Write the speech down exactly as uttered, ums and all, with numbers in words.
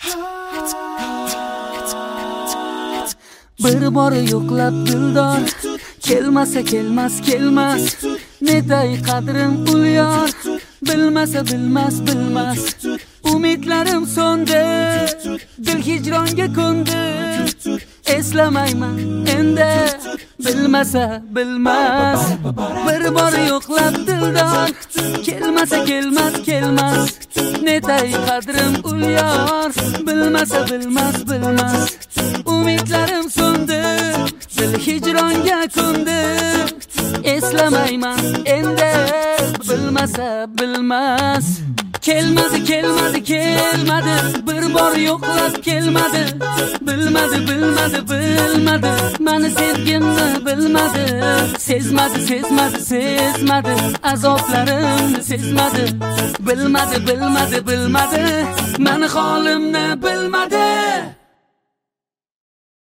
Bir bor yo'qlab dildor, kelmasa kelmas kelmas, netay qadrim ul yor, bilmasa bilmas bilmas. Umidlarim so'ndi, dil hijronga ko'ndi, eslamayman endi, bilmasa bilmas. Bir bor yo'qlab dildor, kelmasa kelmas kelmas, netay qadrim ul yor, bilmasa bilmas bilmas. Umidlarim so'ndi, dil hijronga ko'ndi, eslamayman endi, bilmasa bilmas. Kelmadi kelmadi kelmadi, bir bor yo'qlab kelmadi, bilmadi bilmadi bilmadi, meni sevgimni bilmadi, sezmadi sezmadi sezmadi, azoblarimni sezmadi, bilmadi bilmadi bilmadi, meni holimni bilmadi.